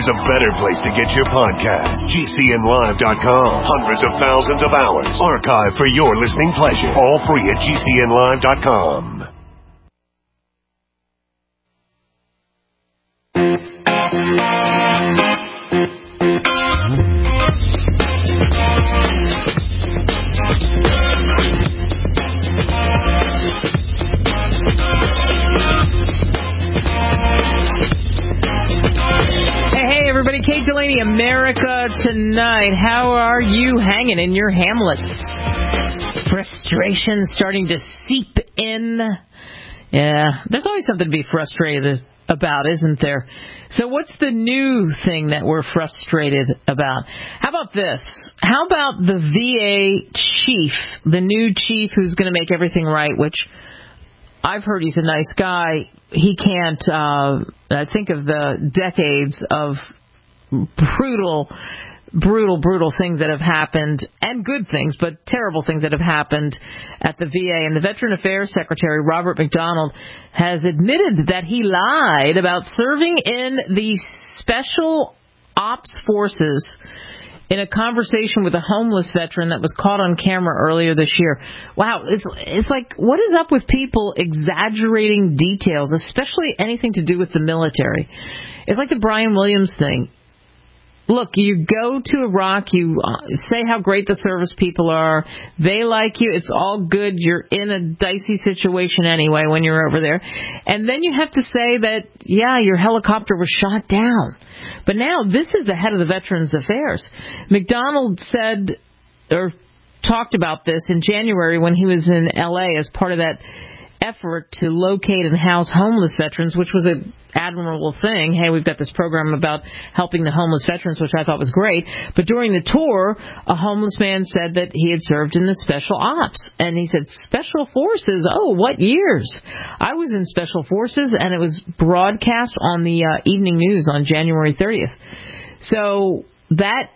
there's a better place to get your podcast. GCNlive.com. Hundreds of thousands of hours archived for your listening pleasure. All free at GCNlive.com. Hey, everybody. Kate Delaney, America Tonight. How are you hanging in your hamlets? Frustration starting to seep in. Yeah, there's always something to be frustrated about, isn't there? So what's the new thing that we're frustrated about? How about this? How about the VA chief, the new chief who's going to make everything right, which I've heard he's a nice guy. He can't think of the decades of brutal things that have happened, and good things, but terrible things that have happened at the VA. And the Veteran Affairs Secretary, Robert McDonald, has admitted that he lied about serving in the Special Ops Forces in a conversation with a homeless veteran that was caught on camera earlier this year. Wow, it's like, what is up with people exaggerating details, especially anything to do with the military? It's like the Brian Williams thing. Look, you go to Iraq, you say how great the service people are, they like you, it's all good, you're in a dicey situation anyway when you're over there, and then you have to say that, yeah, your helicopter was shot down. But now this is the head of the Veterans Affairs. McDonald said, or talked about this in January when he was in L.A. as part of that effort to locate and house homeless veterans, which was an admirable thing. Hey, we've got this program about helping the homeless veterans, which I thought was great. But during the tour, a homeless man said that he had served in the Special Ops. And he said, Special Forces? Oh, what years? I was in Special Forces, and it was broadcast on the evening news on January 30th. So this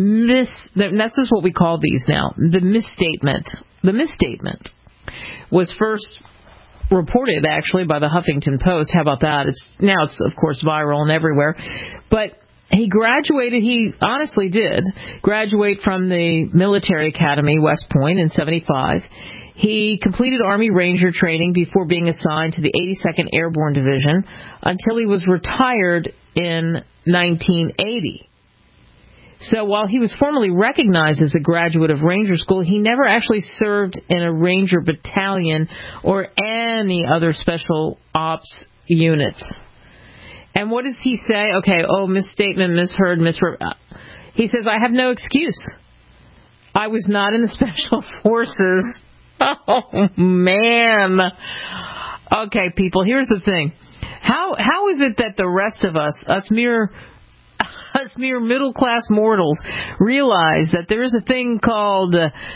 is what we call these now. The misstatement was first reported actually by the Huffington Post. How about that? It's of course viral and everywhere. But he honestly did graduate from the military academy, West Point, in 1975. He completed Army Ranger training before being assigned to the 82nd Airborne Division until he was retired in 1980. So while he was formally recognized as a graduate of Ranger School, he never actually served in a Ranger battalion or any other special ops units. And what does he say? Okay, misstatement, misheard, he says, I have no excuse. I was not in the Special Forces. Oh, man. Okay, people, here's the thing. How is it that the rest of us mere middle-class mortals realize that there is a thing called,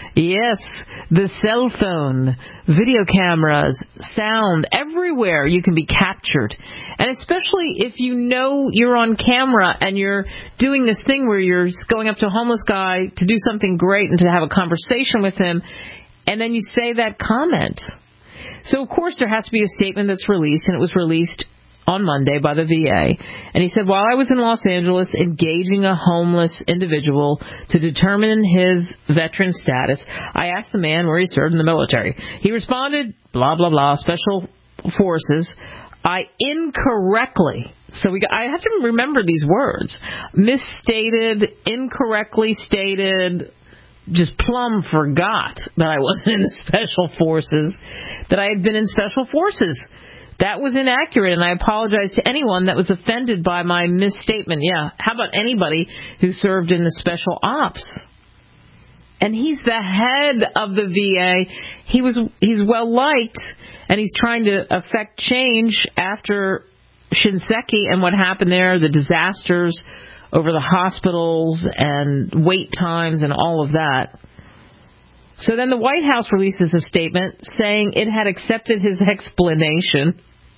the cell phone, video cameras, sound, everywhere you can be captured. And especially if you know you're on camera and you're doing this thing where you're going up to a homeless guy to do something great and to have a conversation with him, and then you say that comment. So, of course, there has to be a statement that's released, and it was released on Monday by the VA. And he said, while I was in Los Angeles engaging a homeless individual to determine his veteran status, I asked the man where he served in the military. He responded, blah, blah, blah, Special Forces. I incorrectly, I have to remember these words, misstated, incorrectly stated, just plumb forgot that I wasn't in the Special Forces, that I had been in Special Forces. That was inaccurate, and I apologize to anyone that was offended by my misstatement. Yeah, how about anybody who served in the Special Ops? And he's the head of the VA. He's well-liked, and he's trying to affect change after Shinseki and what happened there, the disasters over the hospitals and wait times and all of that. So then the White House releases a statement saying it had accepted his explanation.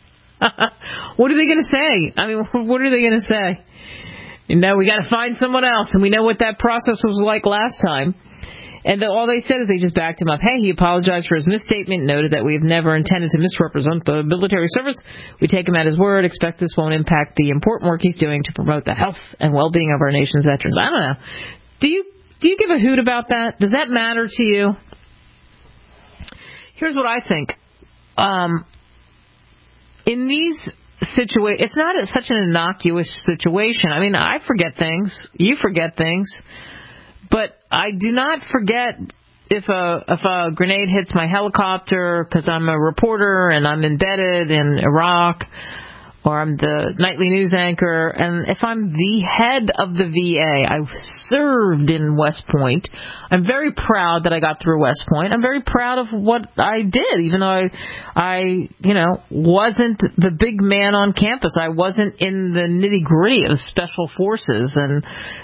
What are they going to say? I mean, what are they going to say? We got to find someone else, and we know what that process was like last time. And all they said is they just backed him up. Hey, he apologized for his misstatement, noted that we have never intended to misrepresent the military service. We take him at his word, expect this won't impact the important work he's doing to promote the health and well-being of our nation's veterans. I don't know. Do you give a hoot about that? Does that matter to you? Here's what I think. In these situations, it's not such an innocuous situation. I mean, I forget things. You forget things. But I do not forget if a grenade hits my helicopter because I'm a reporter and I'm embedded in Iraq, or I'm the nightly news anchor, and if I'm the head of the VA, I served in West Point. I'm very proud that I got through West Point. I'm very proud of what I did, even though I wasn't the big man on campus. I wasn't in the nitty-gritty of special forces and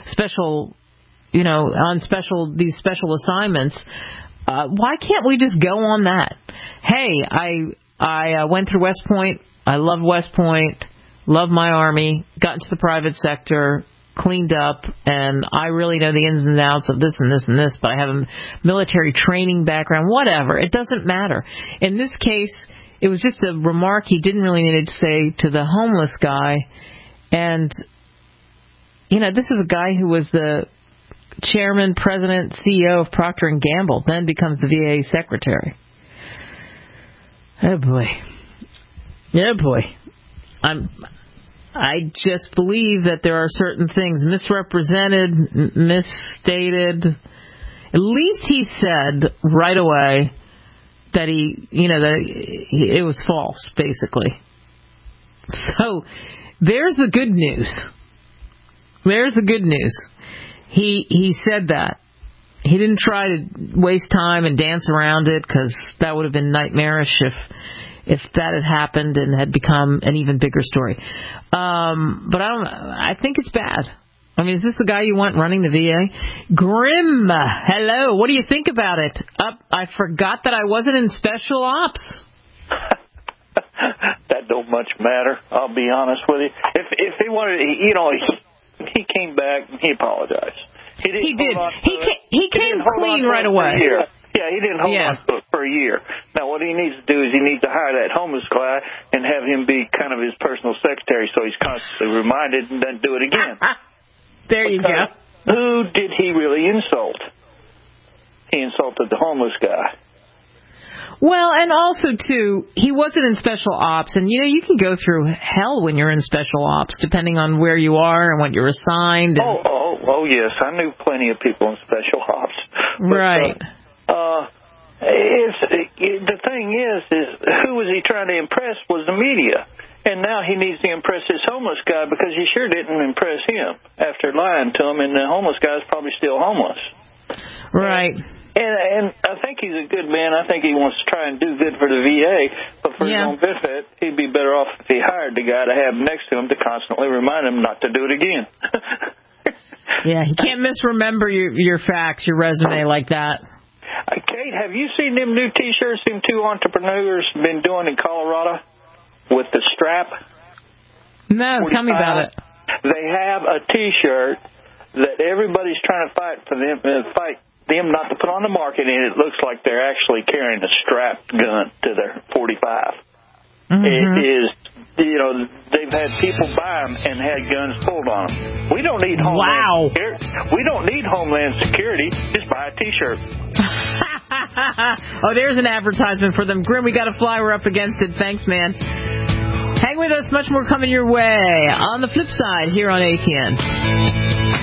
these special assignments. Why can't we just go on that? Hey, I went through West Point. I love West Point, love my Army, got into the private sector, cleaned up, and I really know the ins and outs of this and this and this, but I have a military training background, whatever. It doesn't matter. In this case, it was just a remark he didn't really need to say to the homeless guy. And, this is a guy who was the chairman, president, CEO of Procter & Gamble, then becomes the VA secretary. Oh, boy. Yeah, boy. I just believe that there are certain things misrepresented, misstated. At least he said right away that it was false, basically. So there's the good news. There's the good news. He said that. He didn't try to waste time and dance around it, because that would have been nightmarish if that had happened and had become an even bigger story. But I think it's bad. I mean, is this the guy you want running the VA? Grim, hello. What do you think about it? I forgot that I wasn't in special ops. That don't much matter, I'll be honest with you. If he wanted, he came back and he apologized. He did. He came clean right away. Yeah, he didn't hold on to it for a year. Now, what he needs to do is he needs to hire that homeless guy and have him be kind of his personal secretary, so he's constantly reminded and doesn't do it again. There you go. Who did he really insult? He insulted the homeless guy. Well, and also, too, he wasn't in special ops. And, you can go through hell when you're in special ops, depending on where you are and what you're assigned. And... Oh, yes. I knew plenty of people in special ops. But, right. The thing is who was he trying to impress was the media. And now he needs to impress this homeless guy, because he sure didn't impress him after lying to him, and the homeless guy's probably still homeless. Right. And I think he's a good man. I think he wants to try and do good for the VA, but for his own benefit, he'd be better off if he hired the guy to have next to him to constantly remind him not to do it again. Yeah, he can't misremember your facts, your resume like that. Kate, have you seen them new T-shirts them two entrepreneurs been doing in Colorado with the strap? No, 45. Tell me about it. They have a T-shirt that everybody's trying to fight them not to put on the market, and it looks like they're actually carrying a strapped gun to their 45. Mm-hmm. It is, they've had people buy them and had guns pulled on them. We don't need Homeland Security. We don't need Homeland Security. Just buy a T-shirt. Oh, there's an advertisement for them. Grim, we got to fly. We're up against it. Thanks, man. Hang with us. Much more coming your way on the flip side here on ATN.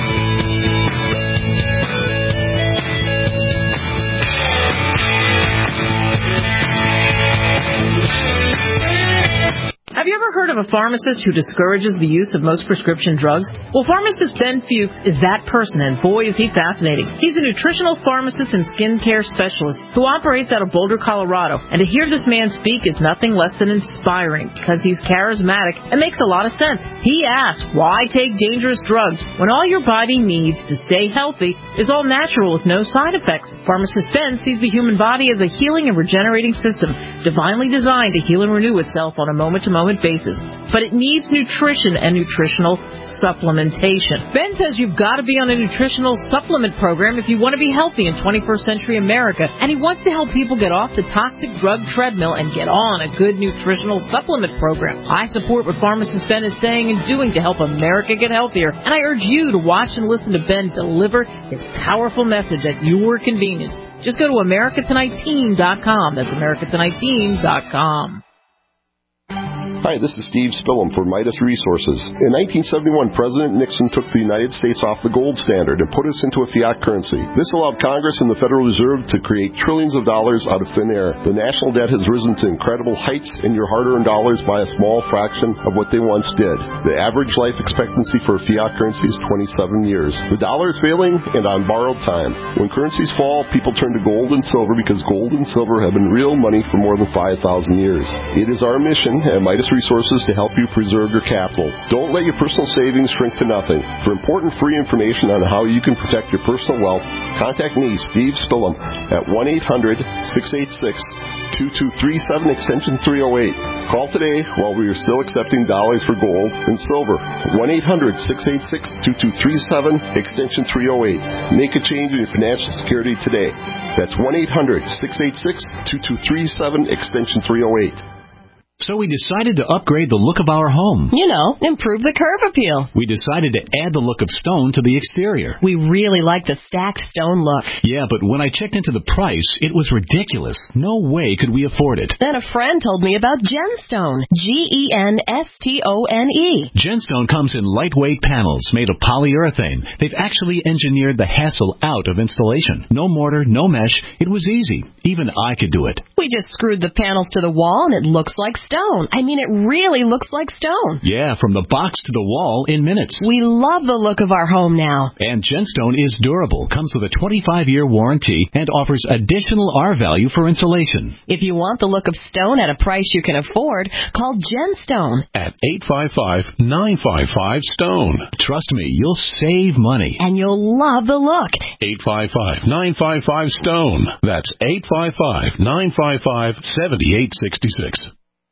Have you ever heard of a pharmacist who discourages the use of most prescription drugs? Well, pharmacist Ben Fuchs is that person, and boy, is he fascinating. He's a nutritional pharmacist and skincare specialist who operates out of Boulder, Colorado. And to hear this man speak is nothing less than inspiring, because he's charismatic and makes a lot of sense. He asks, why take dangerous drugs when all your body needs to stay healthy is all natural with no side effects? Pharmacist Ben sees the human body as a healing and regenerating system, divinely designed to heal and renew itself on a moment-to-moment moment basis, but it needs nutrition and nutritional supplementation. Ben says you've got to be on a nutritional supplement program if you want to be healthy in 21st century America, and he wants to help people get off the toxic drug treadmill and get on a good nutritional supplement program. I support what pharmacist Ben is saying and doing to help America get healthier, and I urge you to watch and listen to Ben deliver his powerful message at your convenience. Just go to AmericaTonightTeam.com. That's AmericaTonightTeam.com. Hi, this is Steve Spillum for Midas Resources. In 1971, President Nixon took the United States off the gold standard and put us into a fiat currency. This allowed Congress and the Federal Reserve to create trillions of dollars out of thin air. The national debt has risen to incredible heights, and your hard-earned dollars by a small fraction of what they once did. The average life expectancy for a fiat currency is 27 years. The dollar is failing and on borrowed time. When currencies fall, people turn to gold and silver because gold and silver have been real money for more than 5,000 years. It is our mission at Midas Resources to help you preserve your capital. Don't let your personal savings shrink to nothing. For important free information on how you can protect your personal wealth, contact me, Steve Spillum, at 1-800-686-2237, extension 308. Call today while we are still accepting dollars for gold and silver. 1-800-686-2237, extension 308. Make a change in your financial security today. That's 1-800-686-2237, extension 308. So we decided to upgrade the look of our home. You know, improve the curb appeal. We decided to add the look of stone to the exterior. We really like the stacked stone look. Yeah, but when I checked into the price, it was ridiculous. No way could we afford it. Then a friend told me about Genstone. Genstone. Genstone comes in lightweight panels made of polyurethane. They've actually engineered the hassle out of installation. No mortar, no mesh. It was easy. Even I could do it. We just screwed the panels to the wall and it looks like stone. I mean, it really looks like stone. Yeah, from the box to the wall in minutes. We love the look of our home now. And Genstone is durable, comes with a 25-year warranty, and offers additional R value for insulation. If you want the look of stone at a price you can afford, call Genstone at 855-955-STONE. Trust me, you'll save money. And you'll love the look. 855-955-STONE. That's 855-955-7866.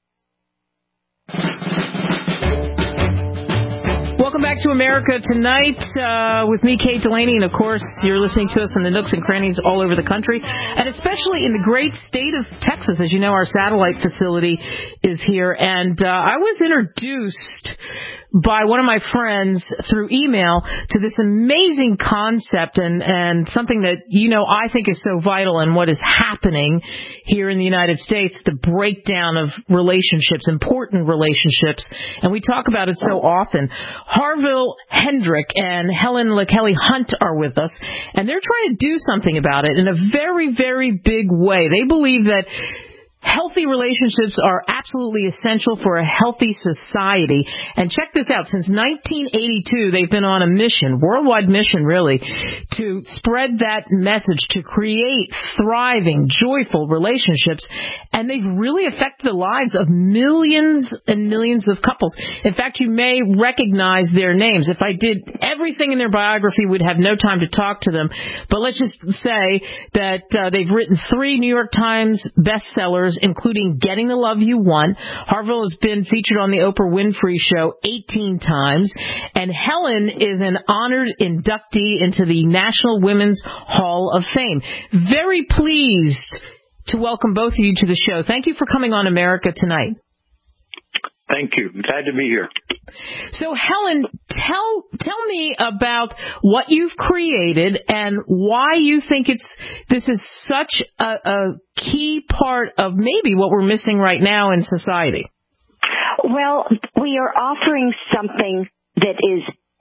Welcome back to America Tonight with me, Kate Delaney, and of course you're listening to us in the nooks and crannies all over the country, and especially in the great state of Texas. As you know, our satellite facility is here, and I was introduced by one of my friends through email to this amazing concept and something that, you know, I think is so vital in what is happening here in the United States, the breakdown of relationships, important relationships, and we talk about it so often. Harville Hendrick and Helen LaKelly Hunt are with us, and they're trying to do something about it in a very, very big way. They believe that healthy relationships are absolutely essential for a healthy society. And check this out. Since 1982, they've been on a mission, worldwide mission really, to spread that message, to create thriving, joyful relationships. And they've really affected the lives of millions and millions of couples. In fact, you may recognize their names. If I did everything in their biography, we'd have no time to talk to them. But let's just say that they've written 3 New York Times bestsellers, including Getting the Love You Want. Harville has been featured on the Oprah Winfrey Show 18 times. And Helen is an honored inductee into the National Women's Hall of Fame. Very pleased to welcome both of you to the show. Thank you for coming on America Tonight. Thank you. Glad to be here. So, Helen, tell me about what you've created and why you think this is such a key part of maybe what we're missing right now in society. Well, we are offering something that is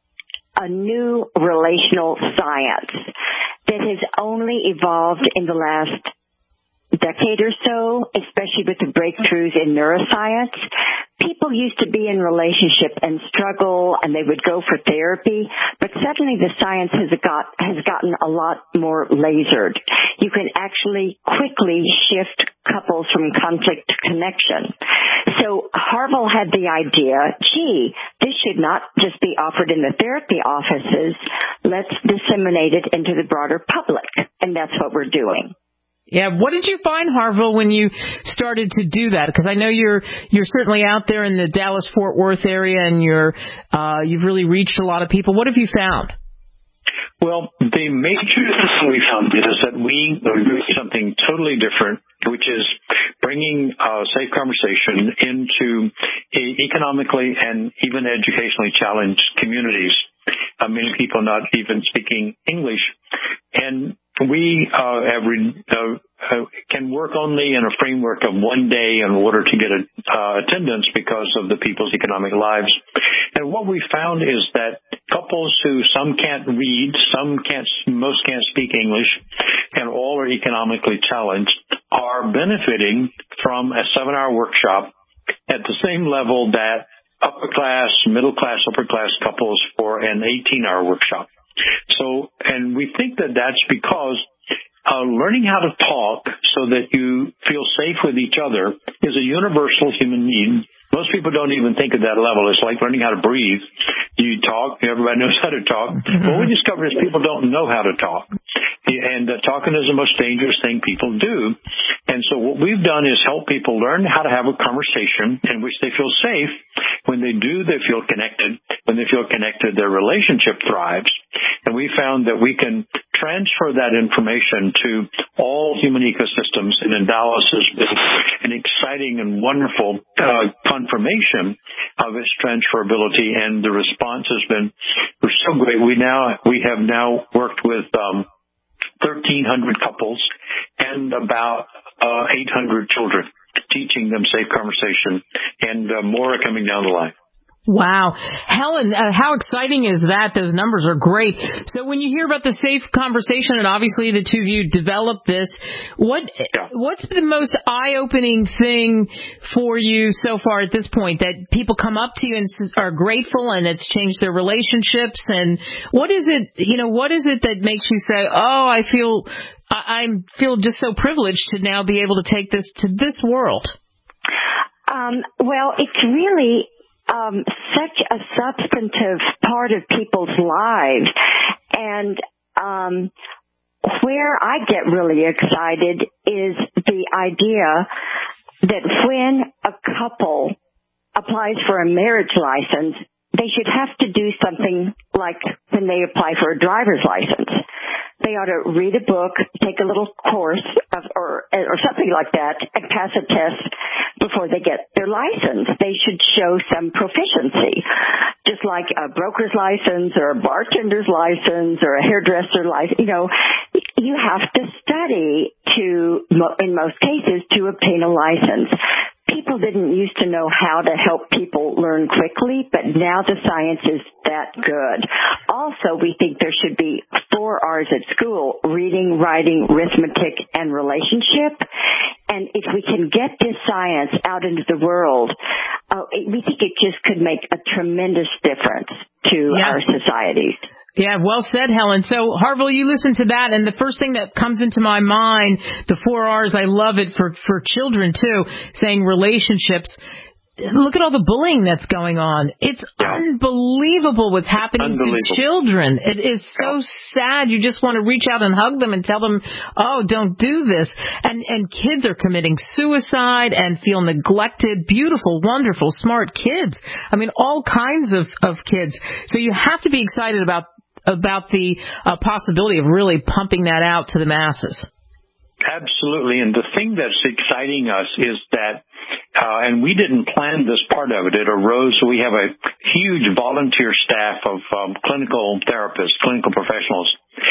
a new relational science that has only evolved in the last decade or so, especially with the breakthroughs in neuroscience. People used to be in relationship and struggle, and they would go for therapy, but suddenly the science has gotten a lot more lasered. You can actually quickly shift couples from conflict to connection. So Harville had the idea, this should not just be offered in the therapy offices. Let's disseminate it into the broader public, and that's what we're doing. Yeah, what did you find, Harville, when you started to do that? Because I know you're certainly out there in the Dallas-Fort Worth area, and you've really reached a lot of people. What have you found? Well, the major thing we found is that we are doing something totally different, which is bringing safe conversation into economically and even educationally challenged communities. Many people not even speaking English. And we can work only in a framework of one day in order to get attendance because of the people's economic lives. And what we found is that couples who some can't read, most can't speak English, and all are economically challenged are benefiting from a 7-hour workshop at the same level that upper class, middle class, upper class couples for an 18-hour workshop. So, and we think that that's because learning how to talk so that you feel safe with each other is a universal human need. Most people don't even think at that level. It's like learning how to breathe. You talk, everybody knows how to talk. What we discovered is people don't know how to talk. And talking is the most dangerous thing people do. And so what we've done is help people learn how to have a conversation in which they feel safe. When they do, they feel connected. When they feel connected, their relationship thrives. And we found that we can transfer that information to all human ecosystems. And in Dallas has been an exciting and wonderful confirmation of its transferability. And the response has been so great. We have now worked with 1,300 couples and about 800 children, teaching them safe conversation, and more are coming down the line. Wow. Helen, how exciting is that? Those numbers are great. So when you hear about the safe conversation, and obviously the two of you developed this, what's the most eye-opening thing for you so far at this point, that people come up to you and are grateful and it's changed their relationships? And what is it that makes you say, oh, I feel just so privileged to now be able to take this to this world? Well, it's really such a substantive part of people's lives. And where I get really excited is the idea that when a couple applies for a marriage license, they should have to do something like when they apply for a driver's license. They ought to read a book, take a little course or something like that, and pass a test before they get their license. They should show some proficiency, just like a broker's license or a bartender's license or a hairdresser license. You have to study in most cases, to obtain a license. People didn't used to know how to help people learn quickly, but now the science is that good. Also, we think there should be 4 R's at school: reading, writing, arithmetic, and relationship. And if we can get this science out into the world, we think it just could make a tremendous difference to our societies. Yeah, well said, Helen. So, Harville, you listen to that, and the first thing that comes into my mind, the 4 R's, I love it for children, too, saying relationships. Look at all the bullying that's going on. It's unbelievable what's happening to children. It is so sad. You just want to reach out and hug them and tell them, oh, don't do this. And kids are committing suicide and feel neglected. Beautiful, wonderful, smart kids. I mean, all kinds of kids. So you have to be excited about the possibility of really pumping that out to the masses. Absolutely. And the thing that's exciting us is that, and we didn't plan this part of it, it arose. So we have a huge volunteer staff of clinical therapists, clinical professionals,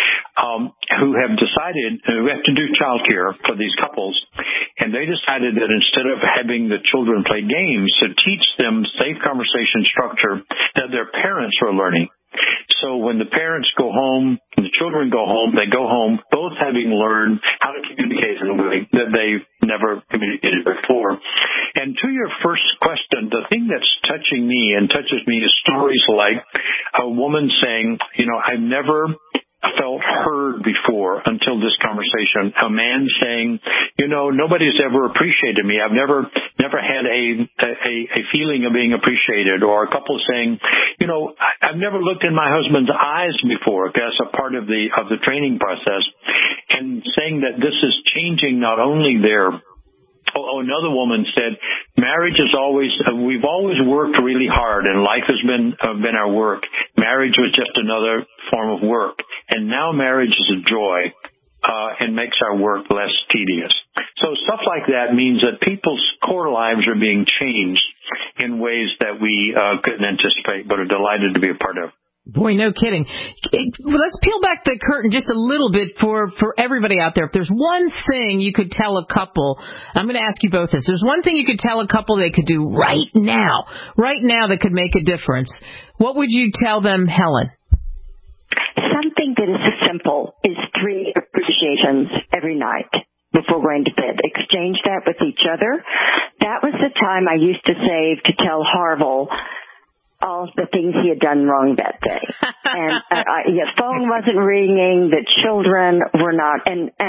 who have decided we have to do childcare for these couples. And they decided that instead of having the children play games, to teach them safe conversation structure that their parents are learning. So when the parents go home, when the children go home, they go home both having learned how to communicate in a way that they've never communicated before. And to your first question, the thing that's touching me and touches me is stories like a woman saying, I've never felt heard before until this conversation. A man saying, nobody's ever appreciated me. I've never had a feeling of being appreciated. Or a couple saying, I've never looked in my husband's eyes before. That's a part of the training process. and saying that this is changing not only their. Another woman said, marriage is always, we've always worked really hard and life has been our work. Marriage was just another form of work. And now marriage is a joy, and makes our work less tedious. So stuff like that means that people's core lives are being changed in ways that we couldn't anticipate, but are delighted to be a part of. Boy, no kidding. Let's peel back the curtain just a little bit for everybody out there. If there's one thing you could tell a couple, I'm going to ask you both this. There's one thing you could tell a couple they could do right now that could make a difference. What would you tell them, Helen? Something that is simple is 3 appreciations every night before going to bed. Exchange that with each other. That was the time I used to save to tell Harville all the things he had done wrong that day. And the phone wasn't ringing, the children were not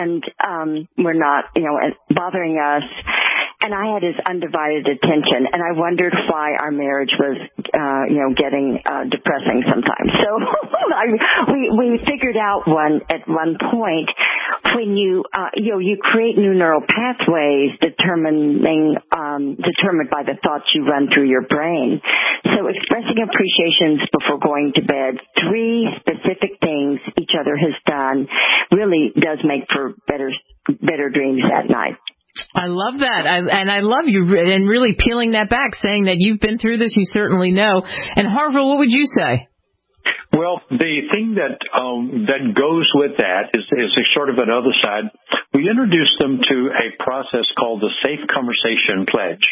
bothering us. And I had his undivided attention, and I wondered why our marriage was, getting depressing sometimes. So we figured out at one point when you create new neural pathways determined by the thoughts you run through your brain. So expressing appreciations before going to bed, 3 specific things each other has done, really does make for better dreams at night. I love that. I love you and really peeling that back, saying that you've been through this, you certainly know. And Harville, what would you say? Well, the thing that goes with that is a sort of another side. We introduced them to a process called the Safe Conversation Pledge.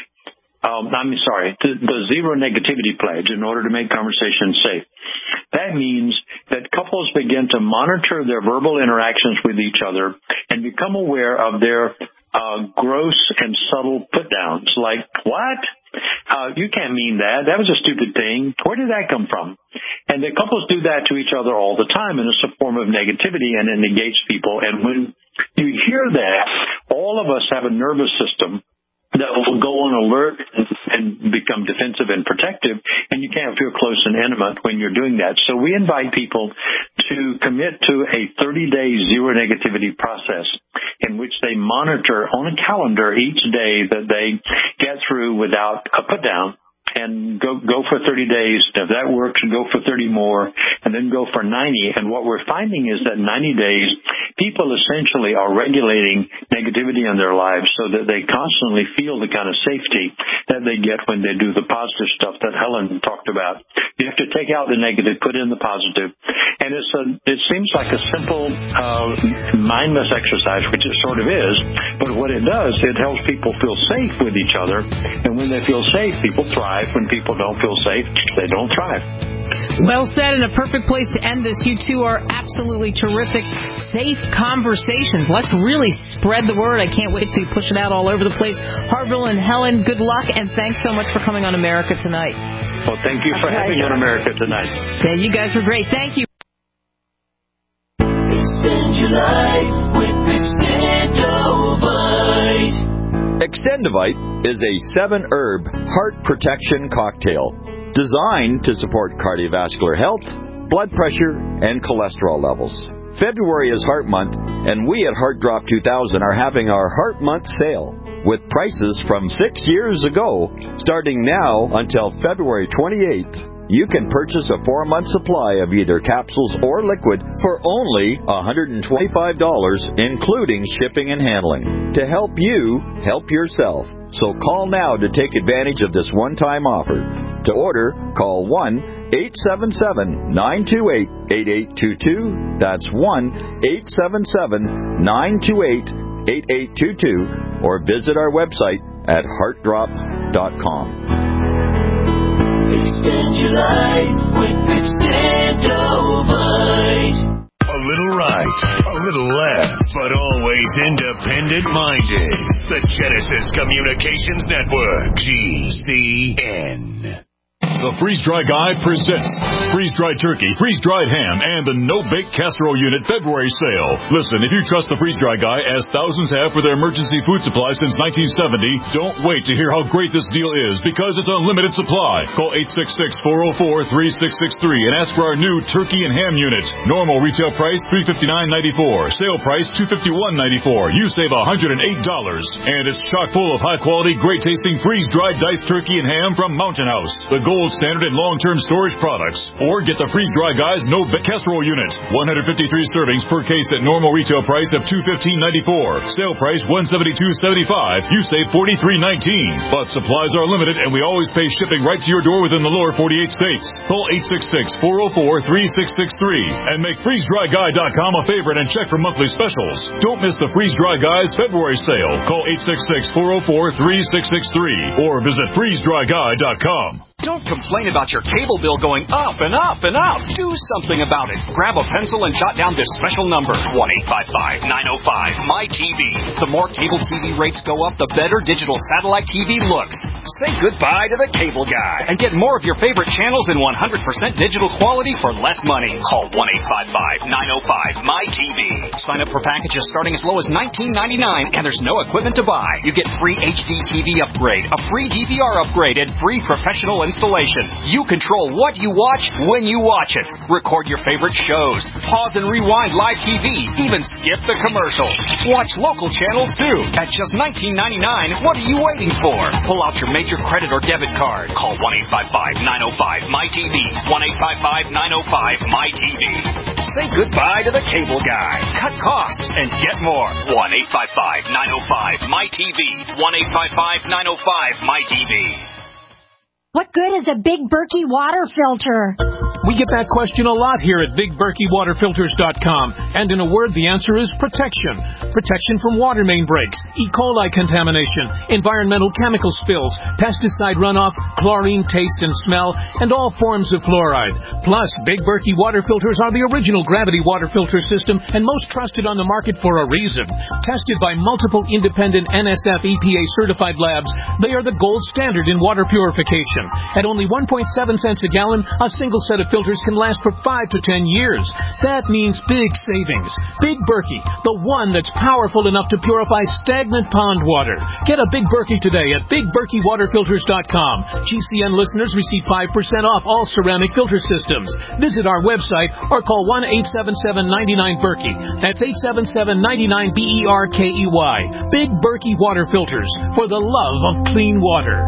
The Zero Negativity Pledge in order to make conversation safe. That means that couples begin to monitor their verbal interactions with each other and become aware of their gross and subtle put-downs, like, what? You can't mean that. That was a stupid thing. Where did that come from? And the couples do that to each other all the time, and it's a form of negativity, and it negates people. And when you hear that, all of us have a nervous system that will go on alert and become defensive and protective, and you can't feel close and intimate when you're doing that. So we invite people to commit to a 30-day zero negativity process in which they monitor on a calendar each day that they get through without a put-down, and go for 30 days. If that works, go for 30 more, and then go for 90. And what we're finding is that 90 days, people essentially are regulating negativity in their lives so that they constantly feel the kind of safety that they get when they do the positive stuff that Helen talked about. You have to take out the negative, put in the positive. And it seems like a simple, mindless exercise, which it sort of is, but what it does, it helps people feel safe with each other. And when they feel safe, people thrive. When people don't feel safe, they don't thrive. Well said, and a perfect place to end this. You two are absolutely terrific. Safe conversations. Let's really spread the word. I can't wait to push it out all over the place. Harville and Helen, good luck, and thanks so much for coming on America Tonight. Well, thank you for having me on America Tonight. Yeah, you guys were great. Thank you. Extend your life with Extendovite. Extendovite is a 7-herb heart protection cocktail designed to support cardiovascular health, blood pressure, and cholesterol levels. February is Heart Month, and we at Heart Drop 2000 are having our Heart Month sale with prices from 6 years ago starting now until February 28th. You can purchase a 4-month supply of either capsules or liquid for only $125, including shipping and handling, to help you help yourself. So call now to take advantage of this one-time offer. To order, call 1-877-928-8822. That's 1-877-928-8822. Or visit our website at heartdrop.com. Extend your life with Extendovite. A little right, a little left, but always independent-minded. The Genesis Communications Network, GCN. The Freeze-Dry Guy presents freeze-dried turkey, freeze-dried ham, and the no-bake casserole unit February sale. Listen, if you trust the Freeze-Dry Guy, as thousands have for their emergency food supply since 1970, don't wait to hear how great this deal is, because it's unlimited supply. Call 866-404-3663 and ask for our new turkey and ham unit. Normal retail price $359.94. Sale price $251.94. You save $108. And it's chock full of high-quality, great-tasting freeze-dried diced turkey and ham from Mountain House, the gold standard in long-term storage products. Or get the Freeze-Dry Guy's no-bake casserole unit. 153 servings per case at normal retail price of $215.94. Sale price $172.75. You save $43.19. But supplies are limited, and we always pay shipping right to your door within the lower 48 states. Call 866-404-3663 and make FreezeDryGuy.com a favorite and check for monthly specials. Don't miss the Freeze-Dry Guy's February sale. Call 866-404-3663 or visit FreezeDryGuy.com. Don't complain about your cable bill going up and up and up. Do something about it. Grab a pencil and jot down this special number, 1-855-905-MY-TV. The more cable TV rates go up, the better digital satellite TV looks. Say goodbye to the cable guy and get more of your favorite channels in 100% digital quality for less money. Call 1-855-905-MY-TV. Sign up for packages starting as low as $19.99, and there's no equipment to buy. You get free HD TV upgrade, a free DVR upgrade, and free professional installation. You control what you watch when you watch it. Record your favorite shows. Pause and rewind live TV. Even skip the commercials. Watch local channels too. At just $19.99, what are you waiting for? Pull out your major credit or debit card. Call 1-855-905-MY-TV. 1-855-905-MY-TV. Say goodbye to the cable guy. Cut costs and get more. 1-855-905-MY-TV. 1-855-905-MY-TV. What good is a Big Berkey water filter? We get that question a lot here at BigBerkeyWaterFilters.com. And in a word, the answer is protection. Protection from water main breaks, E. coli contamination, environmental chemical spills, pesticide runoff, chlorine taste and smell, and all forms of fluoride. Plus, Big Berkey water filters are the original gravity water filter system and most trusted on the market for a reason. Tested by multiple independent NSF EPA certified labs, they are the gold standard in water purification. At only 1.7 cents a gallon, a single set of filters can last for 5 to 10 years. That means big savings. Big Berkey, the one that's powerful enough to purify stagnant pond water. Get a Big Berkey today at BigBerkeyWaterFilters.com. GCN listeners receive 5% off all ceramic filter systems. Visit our website or call 1-877-99-BERKEY. That's 877-99-BERKEY. Big Berkey Water Filters, for the love of clean water.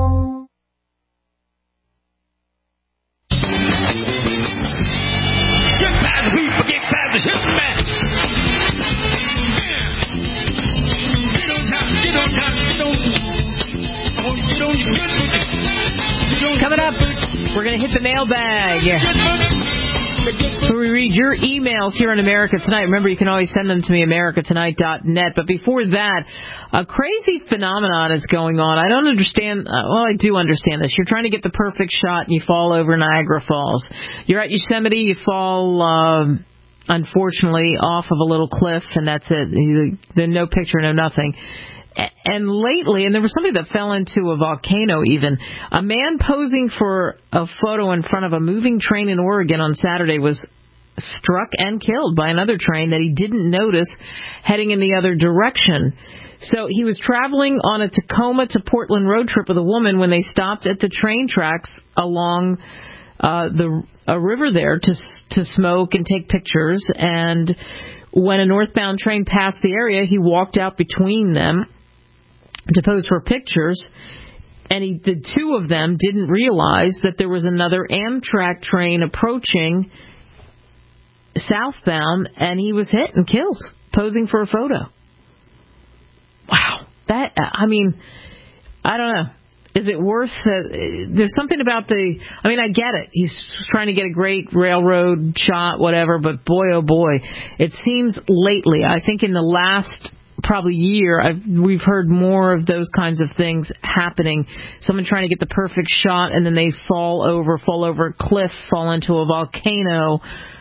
Coming up, we're going to hit the mailbag. So we read your emails here on America Tonight. Remember, you can always send them to me, americatonight.net. But before that, a crazy phenomenon is going on. I don't understand. Well, I do understand this. You're trying to get the perfect shot, and you fall over Niagara Falls. You're at Yosemite, you fall, unfortunately, off of a little cliff, and that's it. There's no picture, no nothing. And lately, and there was somebody that fell into a volcano even, a man posing for a photo in front of a moving train in Oregon on Saturday was struck and killed by another train that he didn't notice heading in the other direction. So he was traveling on a Tacoma to Portland road trip with a woman when they stopped at the train tracks along a river there to smoke and take pictures. And when a northbound train passed the area, he walked out between them to pose for pictures, and the two of them didn't realize that there was another Amtrak train approaching southbound, and he was hit and killed, posing for a photo. Wow. I don't know. Is it worth there's something about I get it. He's trying to get a great railroad shot, whatever, but boy, oh boy, it seems lately, I think in the last probably year, we've heard more of those kinds of things happening. Someone trying to get the perfect shot, and then they fall over a cliff, fall into a volcano.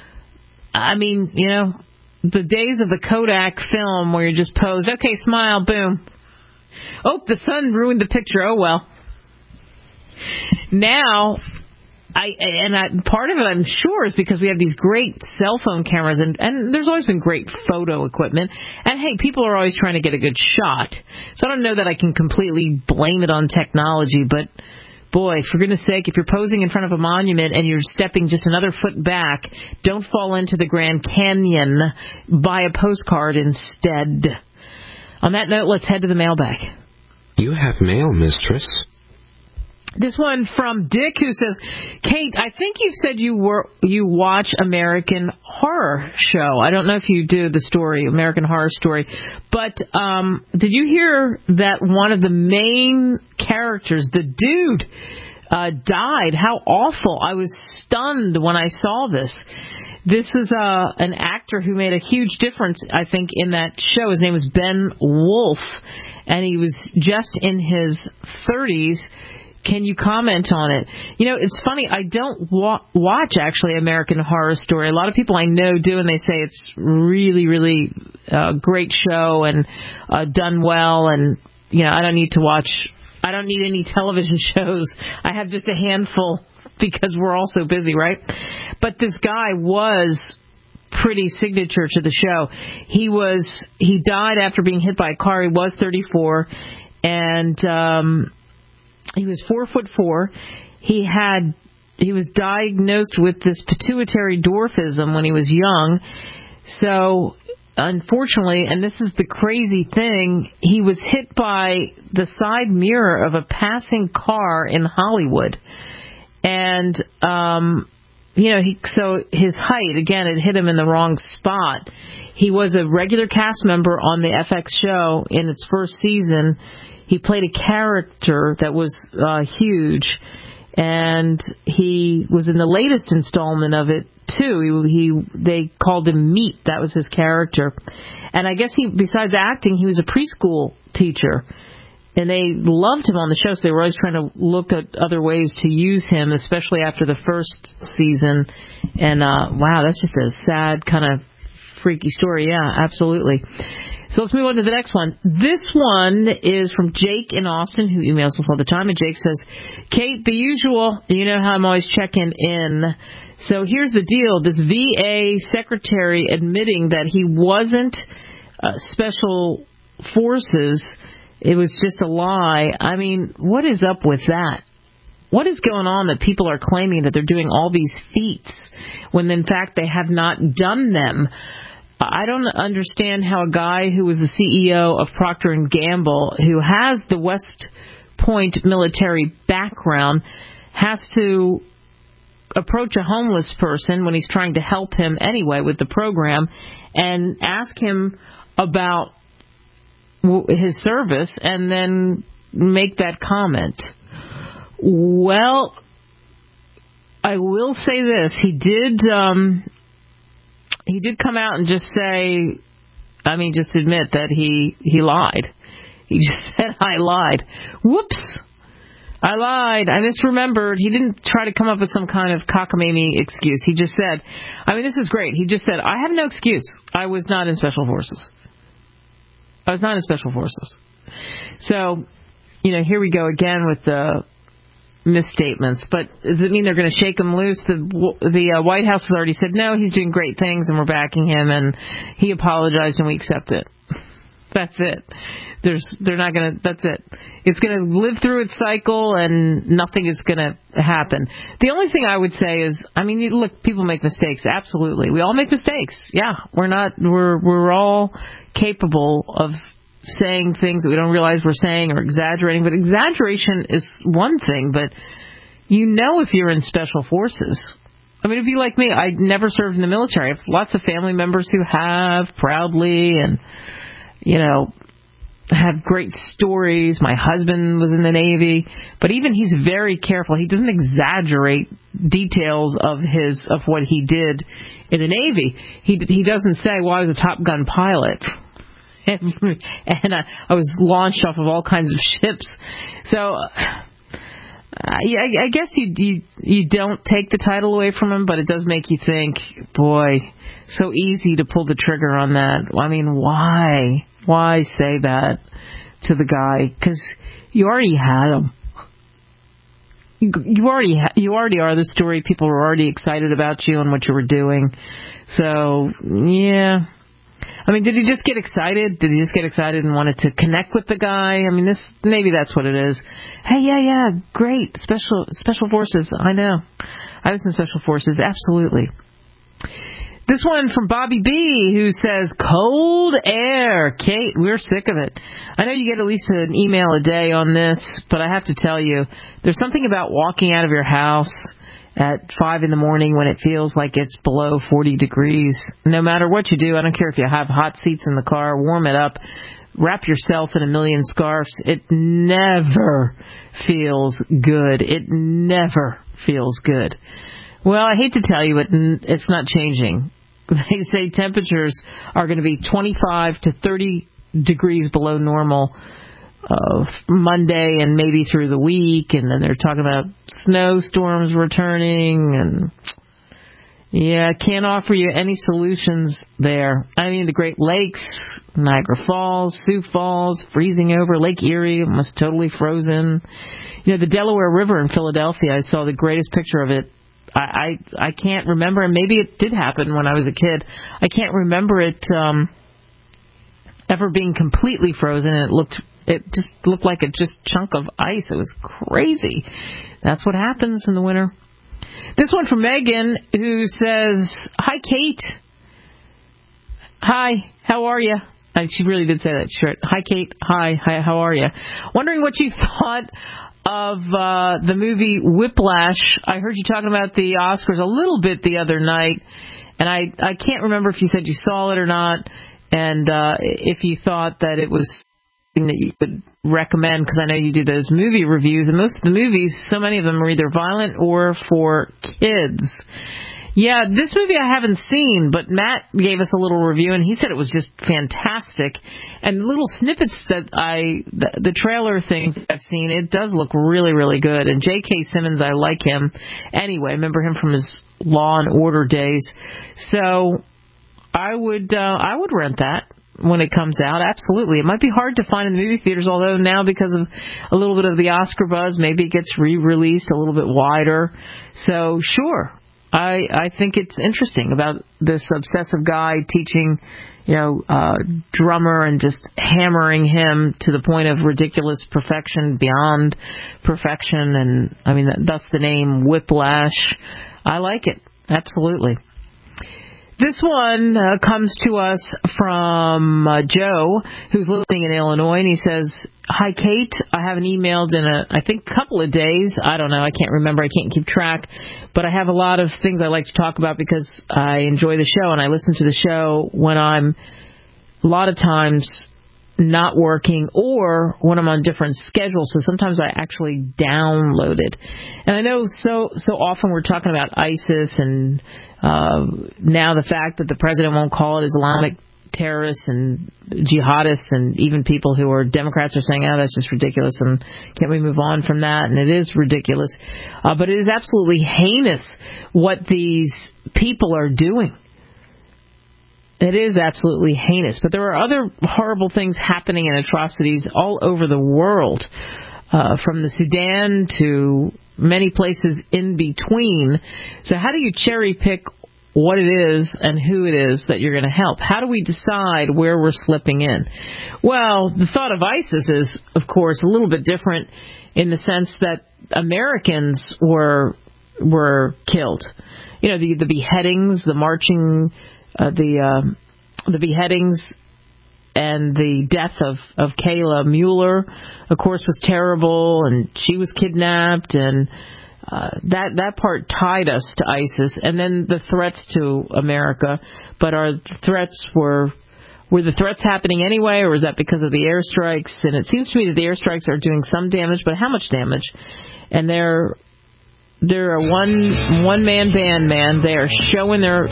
The days of the Kodak film where you just pose, okay, smile, boom. Oh, the sun ruined the picture. Oh, well. Now, part of it, I'm sure, is because we have these great cell phone cameras, and there's always been great photo equipment. And, hey, people are always trying to get a good shot. So I don't know that I can completely blame it on technology, but, boy, for goodness sake, if you're posing in front of a monument and you're stepping just another foot back, don't fall into the Grand Canyon. Buy a postcard instead. On that note, let's head to the mailbag. You have mail, mistress. This one from Dick, who says, Kate, I think you've said you watch American Horror Show. I don't know if you do the story, American Horror Story, but did you hear that one of the main characters, the dude, died? How awful. I was stunned when I saw this. This is an actor who made a huge difference, I think, in that show. His name was Ben Wolf, and he was just in his 30s. Can you comment on it? You know, it's funny. I don't watch, actually, American Horror Story. A lot of people I know do, and they say it's really, really great show and done well. And, you know, I don't need any television shows. I have just a handful because we're all so busy, right? But this guy was pretty signature to the show. He died after being hit by a car. He was 34, and he was 4'4". He was diagnosed with this pituitary dwarfism when he was young. So, unfortunately, and this is the crazy thing, he was hit by the side mirror of a passing car in Hollywood. And, so his height, again, it hit him in the wrong spot. He was a regular cast member on the FX show in its first season. He played a character that was huge, and he was in the latest installment of it, too. They called him Meat. That was his character. And I guess besides acting, he was a preschool teacher. And they loved him on the show, so they were always trying to look at other ways to use him, especially after the first season. And, wow, that's just a sad, kind of freaky story. Yeah, absolutely. So let's move on to the next one. This one is from Jake in Austin, who emails us all the time. And Jake says, Kate, the usual, you know how I'm always checking in. So here's the deal. This VA secretary admitting that he wasn't special forces, it was just a lie. I mean, what is up with that? What is going on that people are claiming that they're doing all these feats when, in fact, they have not done them? I don't understand how a guy who was the CEO of Procter & Gamble, who has the West Point military background, has to approach a homeless person when he's trying to help him anyway with the program and ask him about his service and then make that comment. Well, I will say this. He did come out and just say, just admit that he lied. He just said, I lied. Whoops. I lied. I misremembered. He didn't try to come up with some kind of cockamamie excuse. He just said, this is great. He just said, I have no excuse. I was not in Special Forces. So, here we go again with the misstatements. But does it mean they're going to shake him loose? The White House has already said, no, he's doing great things and we're backing him, and he apologized and we accept it. That's it. That's it. It's going to live through its cycle and nothing is going to happen. The only thing I would say is, look, people make mistakes. Absolutely. We all make mistakes. Yeah. We're all capable of saying things that we don't realize we're saying or exaggerating. But exaggeration is one thing, but if you're in Special Forces. It'd be like me. I never served in the military. I have lots of family members who have proudly and, have great stories. My husband was in the Navy, but even he's very careful. He doesn't exaggerate details of what he did in the Navy. He doesn't say, well, I was a Top Gun pilot. And I was launched off of all kinds of ships. So I guess you don't take the title away from him, but it does make you think, boy, so easy to pull the trigger on that. Why? Why say that to the guy? Because you already had him. you already are the story. People were already excited about you and what you were doing. So, yeah. I mean, did he just get excited? Did he just get excited and wanted to connect with the guy? I mean, maybe that's what it is. Hey, yeah, great. Special Forces. I know. I was in Special Forces. Absolutely. This one from Bobby B, who says, cold air. Kate, we're sick of it. I know you get at least an email a day on this, but I have to tell you, there's something about walking out of your house at 5 in the morning when it feels like it's below 40 degrees. No matter what you do, I don't care if you have hot seats in the car, warm it up, wrap yourself in a million scarves. It never feels good. It never feels good. Well, I hate to tell you, but it's not changing. They say temperatures are going to be 25 to 30 degrees below normal Monday and maybe through the week, and then they're talking about snowstorms returning, and yeah, can't offer you any solutions there. I mean, the Great Lakes, Niagara Falls, Sioux Falls, freezing over, Lake Erie, almost totally frozen. You know, the Delaware River in Philadelphia, I saw the greatest picture of it. I can't remember, and maybe it did happen when I was a kid. I can't remember it ever being completely frozen. It just looked like a just chunk of ice. It was crazy. That's what happens in the winter. This one from Megan, who says, "Hi, Kate. Hi, how are you?" She really did say that. Sure. Hi, Kate. Hi, how are you? Wondering what you thought of the movie Whiplash. I heard you talking about the Oscars a little bit the other night, and I can't remember if you said you saw it or not, and if you thought that it was something that you would recommend, because I know you do those movie reviews, and most of the movies, so many of them are either violent or for kids. Yeah, this movie I haven't seen, but Matt gave us a little review, and he said it was just fantastic. And little snippets that the trailer things I've seen, it does look really, really good. And J.K. Simmons, I like him. Anyway, I remember him from his Law and Order days. So I would rent that when it comes out. Absolutely. It might be hard to find in the movie theaters, although now because of a little bit of the Oscar buzz, maybe it gets re-released a little bit wider. So sure. I think it's interesting about this obsessive guy teaching, drummer and just hammering him to the point of ridiculous perfection, beyond perfection. And I mean, that's the name Whiplash. I like it. Absolutely. This one comes to us from Joe, who's living in Illinois, and he says, "Hi, Kate. I haven't emailed in I think a couple of days. I don't know. I can't remember. I can't keep track. But I have a lot of things I like to talk about because I enjoy the show, and I listen to the show when I'm a lot of times not working or when I'm on different schedules. So sometimes I actually download it. And I know so often we're talking about ISIS and now the fact that the president won't call it Islamic terrorists and jihadists, and even people who are Democrats are saying, that's just ridiculous, and can't we move on from that? And it is ridiculous. But it is absolutely heinous what these people are doing. It is absolutely heinous. But there are other horrible things happening and atrocities all over the world, from the Sudan to many places in between. So how do you cherry pick what it is and who it is that you're going to help? How do we decide where we're slipping in? Well, the thought of ISIS is, of course, a little bit different in the sense that Americans were killed. The beheadings, the marching, the beheadings and the death of Kayla Mueller, of course, was terrible, and she was kidnapped, and that part tied us to ISIS, and then the threats to America. But were the threats happening anyway, or was that because of the airstrikes? And it seems to me that the airstrikes are doing some damage, but how much damage? And they're a one man band, man. They are showing their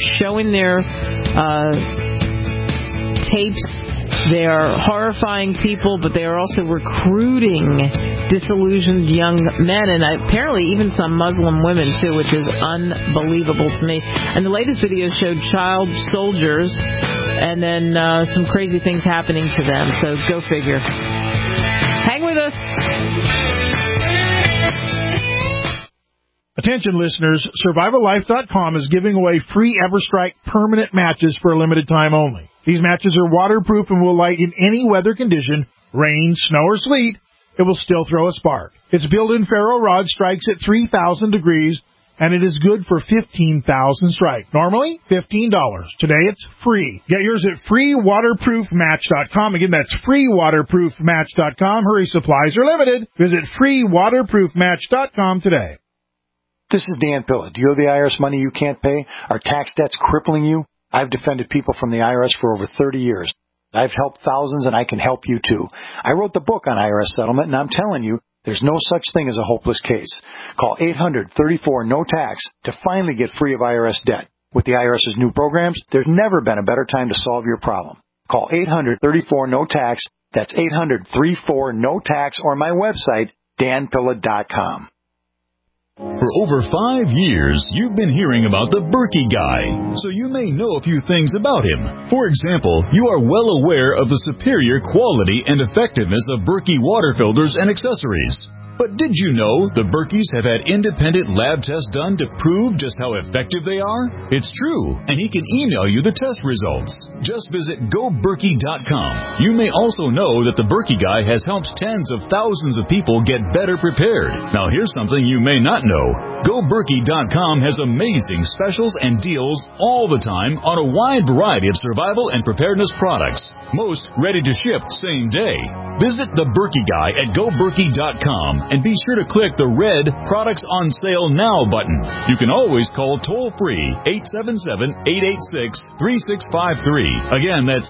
tapes. They are horrifying people, but they are also recruiting disillusioned young men, and apparently even some Muslim women too, which is unbelievable to me. And the latest video showed child soldiers, and then some crazy things happening to them. So go figure. Hang with us. Attention listeners, SurvivalLife.com is giving away free EverStrike permanent matches for a limited time only. These matches are waterproof and will light in any weather condition, rain, snow, or sleet. It will still throw a spark. Its built-in ferro rod strikes at 3,000 degrees, and it is good for 15,000 strike. Normally, $15. Today, it's free. Get yours at freewaterproofmatch.com. Again, that's freewaterproofmatch.com. Hurry, supplies are limited. Visit freewaterproofmatch.com today. This is Dan Pilla. Do you owe the IRS money you can't pay? Are tax debts crippling you? I've defended people from the IRS for over 30 years. I've helped thousands, and I can help you too. I wrote the book on IRS settlement, and I'm telling you, there's no such thing as a hopeless case. Call 800-34-NO-TAX to finally get free of IRS debt. With the IRS's new programs, there's never been a better time to solve your problem. Call 800-34-NO-TAX. That's 800-34-NO-TAX, or my website, danpilla.com. For over 5 years, you've been hearing about the Berkey Guy, so you may know a few things about him. For example, you are well aware of the superior quality and effectiveness of Berkey water filters and accessories. But did you know the Berkeys have had independent lab tests done to prove just how effective they are? It's true, and he can email you the test results. Just visit GoBerkey.com. You may also know that the Berkey Guy has helped tens of thousands of people get better prepared. Now here's something you may not know. GoBerkey.com has amazing specials and deals all the time on a wide variety of survival and preparedness products. Most ready to ship same day. Visit the Berkey Guy at GoBerkey.com and be sure to click the red Products on Sale Now button. You can always call toll-free 877-886-3653. Again, that's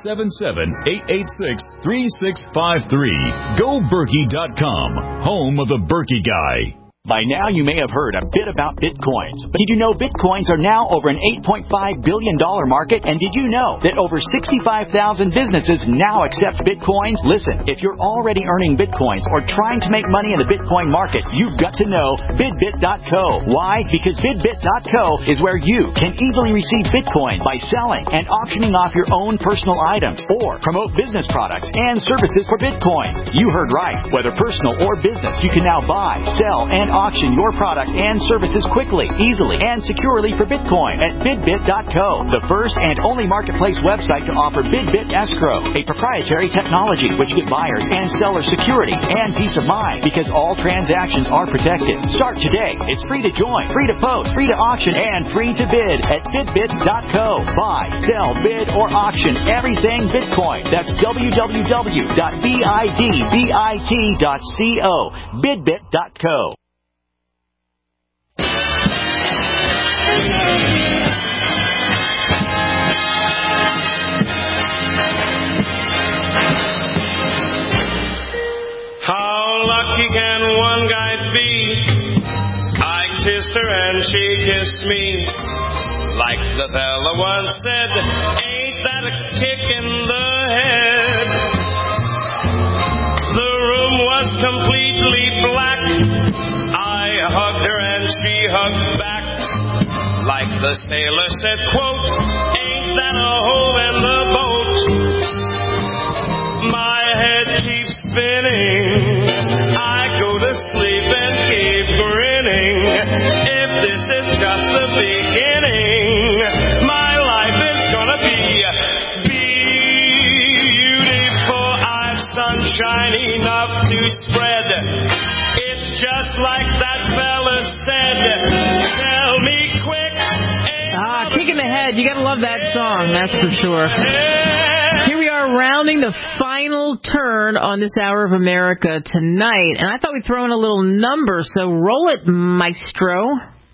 877-886-3653. GoBerkey.com, home of the Berkey Guy. By now, you may have heard a bit about Bitcoins. But did you know Bitcoins are now over an $8.5 billion market? And did you know that over 65,000 businesses now accept Bitcoins? Listen, if you're already earning Bitcoins or trying to make money in the Bitcoin market, you've got to know BidBit.co. Why? Because BidBit.co is where you can easily receive Bitcoin by selling and auctioning off your own personal items or promote business products and services for Bitcoins. You heard right. Whether personal or business, you can now buy, sell, and auction your product and services quickly, easily, and securely for Bitcoin at BidBit.co, the first and only marketplace website to offer BidBit Escrow, a proprietary technology which gives buyers and sellers security and peace of mind because all transactions are protected. Start today. It's free to join, free to post, free to auction, and free to bid at BidBit.co. Buy, sell, bid, or auction everything Bitcoin. That's www.bidbit.co. BidBit.co. How lucky can one guy be? I kissed her and she kissed me. Like the fella once said, ain't that a kick in the head? The room was completely black. I hugged her and she hugged back. Like the sailor said, quote, ain't that a hole in the boat? My head keeps spinning. I go to sleep and keep grinning. If this is just the beginning, my life is gonna be beautiful. I've sunshine enough to spread. It's just like that fella said. Tell me quick. Kick in the head. You gotta love that song, that's for sure. Here we are rounding the final turn on this Hour of America tonight, and I thought we'd throw in a little number, so roll it, maestro.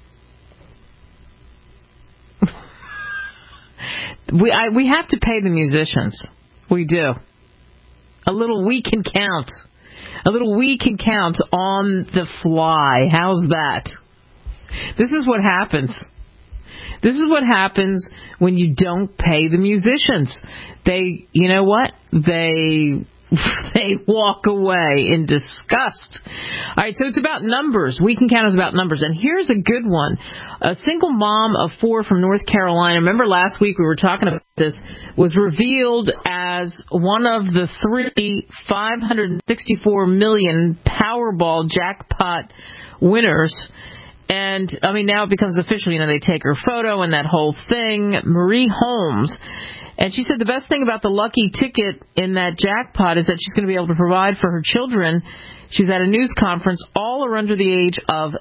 We have to pay the musicians. We do. A little we can count. A little we can count on the fly. How's that? This is what happens. This is what happens when you don't pay the musicians. They, you know what? They walk away in disgust. All right, so it's about numbers. We can count is about numbers. And here's a good one. A single mom of 4 from North Carolina, remember last week we were talking about this, was revealed as one of the 3 $564 million Powerball jackpot winners. And, I mean, now it becomes official. They take her photo and that whole thing. Marie Holmes. And she said the best thing about the lucky ticket in that jackpot is that she's going to be able to provide for her children. She's at a news conference. All are under the age of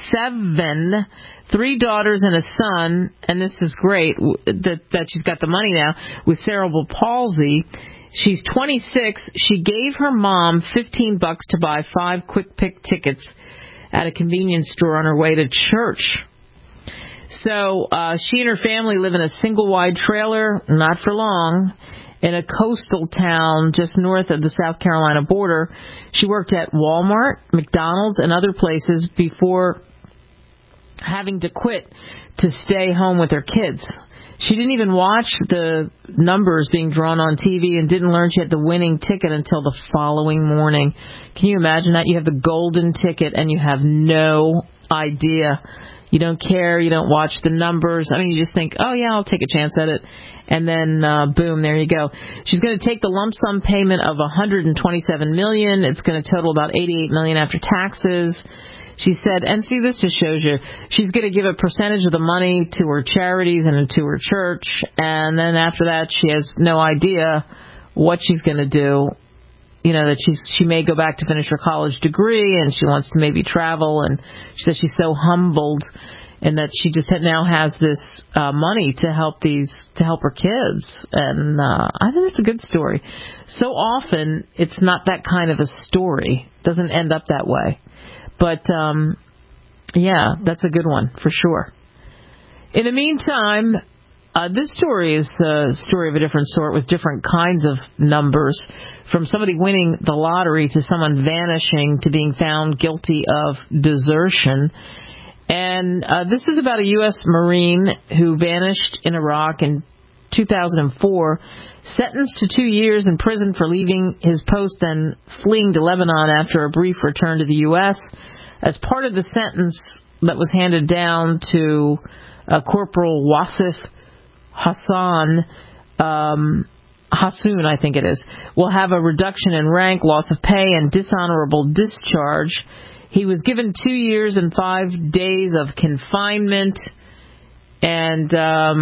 7, 3 daughters and a son. And this is great that she's got the money now with cerebral palsy. She's 26. She gave her mom $15 to buy 5 quick pick tickets at a convenience store on her way to church. So she and her family live in a single-wide trailer, not for long, in a coastal town just north of the South Carolina border. She worked at Walmart, McDonald's, and other places before having to quit to stay home with her kids. She didn't even watch the numbers being drawn on TV and didn't learn she had the winning ticket until the following morning. Can you imagine that? You have the golden ticket and you have no idea. You don't care. You don't watch the numbers. I mean, you just think, oh, yeah, I'll take a chance at it. And then, boom, there you go. She's going to take the lump sum payment of $127 million. It's going to total about $88 million after taxes. She said, and see, this just shows you, she's going to give a percentage of the money to her charities and to her church, and then after that she has no idea what she's going to do. That she may go back to finish her college degree, and she wants to maybe travel, and she says she's so humbled, and that she just now has this money to help her kids, and I think it's a good story. So often it's not that kind of a story. It doesn't end up that way. But, yeah, that's a good one, for sure. In the meantime, this story is a story of a different sort with different kinds of numbers, from somebody winning the lottery to someone vanishing to being found guilty of desertion. And this is about a U.S. Marine who vanished in Iraq in 2004, sentenced to 2 years in prison for leaving his post and fleeing to Lebanon after a brief return to the U.S. As part of the sentence that was handed down to Corporal Wasif Hassoun, I think it is, will have a reduction in rank, loss of pay, and dishonorable discharge. He was given 2 years and 5 days of confinement, and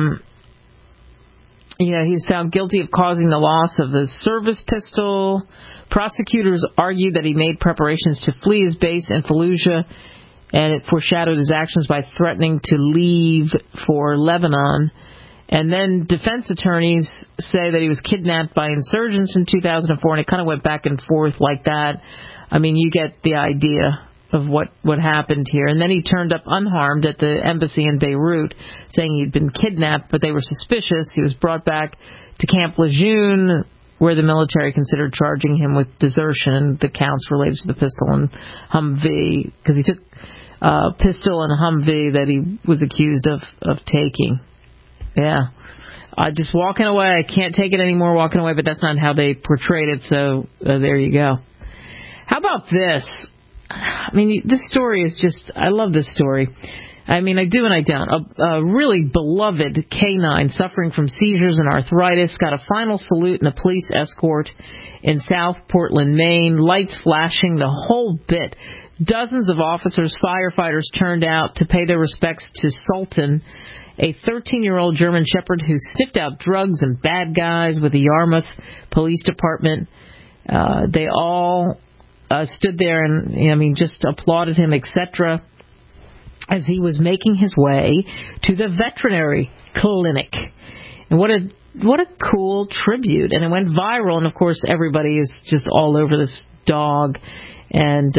he was found guilty of causing the loss of his service pistol. Prosecutors argued that he made preparations to flee his base in Fallujah, and it foreshadowed his actions by threatening to leave for Lebanon. And then defense attorneys say that he was kidnapped by insurgents in 2004, and it kind of went back and forth like that. I mean, you get the idea of what happened here. And then he turned up unharmed at the embassy in Beirut, saying he'd been kidnapped, but they were suspicious. He was brought back to Camp Lejeune, where the military considered charging him with desertion and the counts related to the pistol and Humvee, because he took a pistol and a Humvee that he was accused of taking. Yeah. Just walking away. I can't take it anymore, walking away, but that's not how they portrayed it, so there you go. How about this? I mean, this story is just, I love this story. I mean, I do and I don't. A really beloved canine suffering from seizures and arthritis got a final salute in a police escort in South Portland, Maine. Lights flashing, the whole bit. Dozens of officers, firefighters turned out to pay their respects to Sultan, a 13-year-old German Shepherd who sniffed out drugs and bad guys with the Yarmouth Police Department. They all stood there and, just applauded him, etc., as he was making his way to the veterinary clinic. And what a cool tribute. And it went viral, and of course everybody is just all over this dog. And,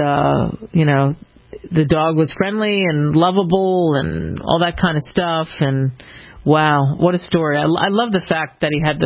the dog was friendly and lovable and all that kind of stuff. And wow, what a story. I love the fact that he had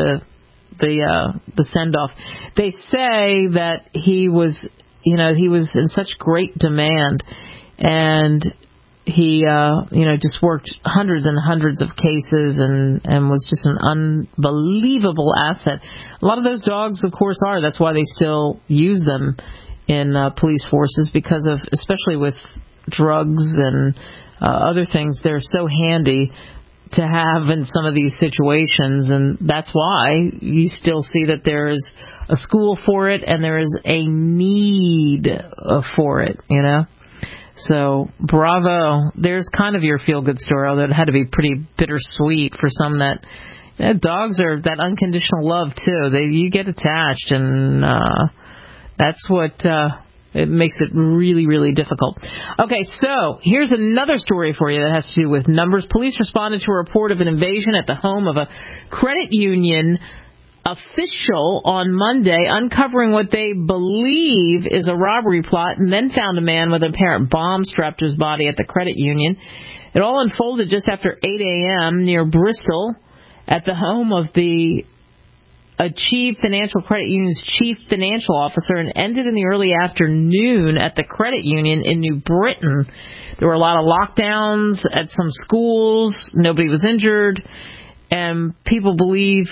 the send-off. They say that he was in such great demand, and he, just worked hundreds and hundreds of cases and was just an unbelievable asset. A lot of those dogs, of course, are. That's why they still use them in police forces, because of, especially with drugs and other things, they're so handy to have in some of these situations, and that's why you still see that there is a school for it and there is a need for it, So, bravo. There's kind of your feel-good story, although it had to be pretty bittersweet for some that... dogs are that unconditional love, too. You get attached, and that's what... it makes it really, really difficult. Okay, so here's another story for you that has to do with numbers. Police responded to a report of an invasion at the home of a credit union official on Monday, uncovering what they believe is a robbery plot, and then found a man with an apparent bomb strapped to his body at the credit union. It all unfolded just after 8 a.m. near Bristol at the home of Achieve Financial Credit Union's chief financial officer, and ended in the early afternoon at the credit union in New Britain. There were a lot of lockdowns at some schools. Nobody was injured, and the people believed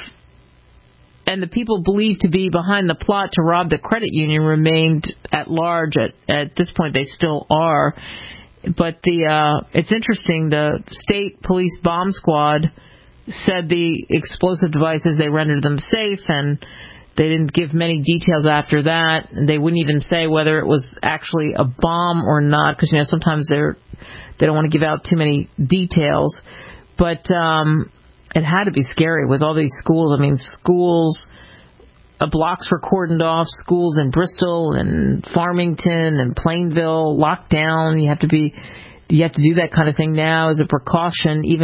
to be behind the plot to rob the credit union remained at large. At this point, they still are. But it's interesting. The state police bomb squad said the explosive devices, they rendered them safe, and they didn't give many details after that. They wouldn't even say whether it was actually a bomb or not, because sometimes they don't want to give out too many details. But it had to be scary with all these schools. I mean, schools, blocks were cordoned off, schools in Bristol and Farmington and Plainville locked down. You have to do that kind of thing now as a precaution, even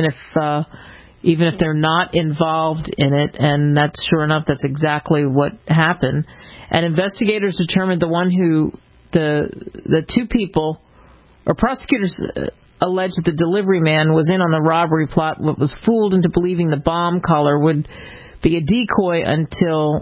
if they're not involved in it. And that's sure enough, that's exactly what happened. And investigators determined the two people, or prosecutors alleged that the delivery man was in on the robbery plot, but was fooled into believing the bomb collar would be a decoy until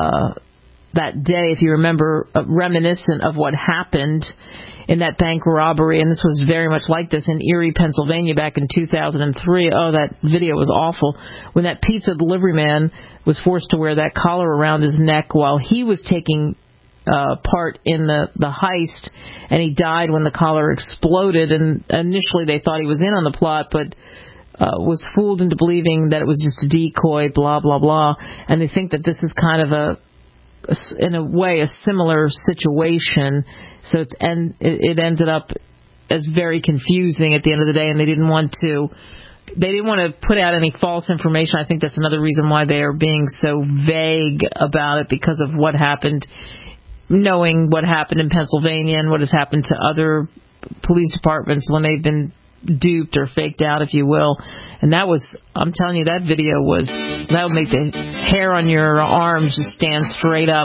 that day, if you remember, reminiscent of what happened in that bank robbery. And this was very much like this in Erie, Pennsylvania back in 2003. Oh, that video was awful. When that pizza delivery man was forced to wear that collar around his neck while he was taking part in the heist, and he died when the collar exploded. And initially they thought he was in on the plot, but was fooled into believing that it was just a decoy, blah, blah, blah. And they think that this is kind of in a way, a similar situation. So it ended up as very confusing at the end of the day, and they didn't want to put out any false information. I think that's another reason why they are being so vague about it, because of what happened, knowing what happened in Pennsylvania and what has happened to other police departments when they've been duped or faked out, if you will. And that was, I'm telling you, that video that would make the hair on your arms just stand straight up.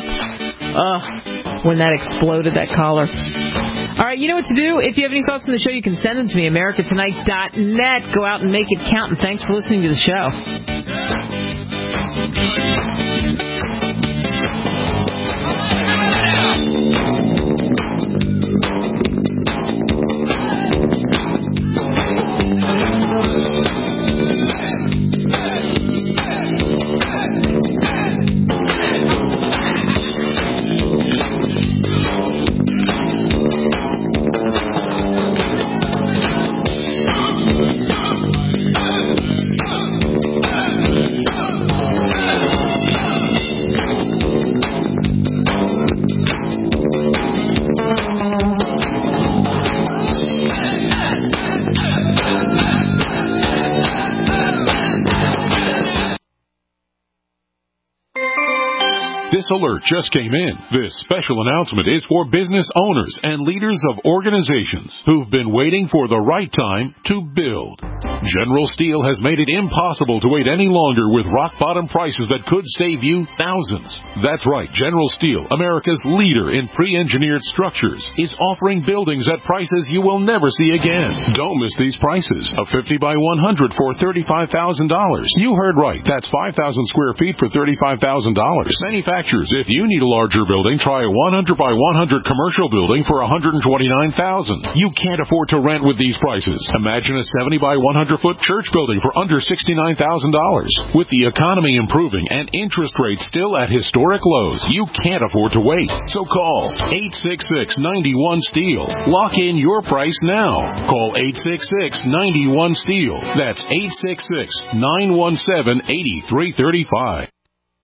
When that exploded, that collar. All right, you know what to do. If you have any thoughts on the show, you can send them to me, americatonight.net. Go out and make it count, and thanks for listening to the show. This alert just came in. This special announcement is for business owners and leaders of organizations who've been waiting for the right time to build. General Steel has made it impossible to wait any longer with rock-bottom prices that could save you thousands. That's right, General Steel, America's leader in pre-engineered structures, is offering buildings at prices you will never see again. Don't miss these prices. A 50 by 100 for $35,000. You heard right. That's 5,000 square feet for $35,000. Manufacturers, if you need a larger building, try a 100 by 100 commercial building for $129,000. You can't afford to rent with these prices. Imagine a 70 by 100 foot church building for under $69,000. With the economy improving and interest rates still at historic lows, you can't afford to wait. So call 866-91-STEEL. Lock in your price now. Call 866-91-STEEL. That's 866-917-8335.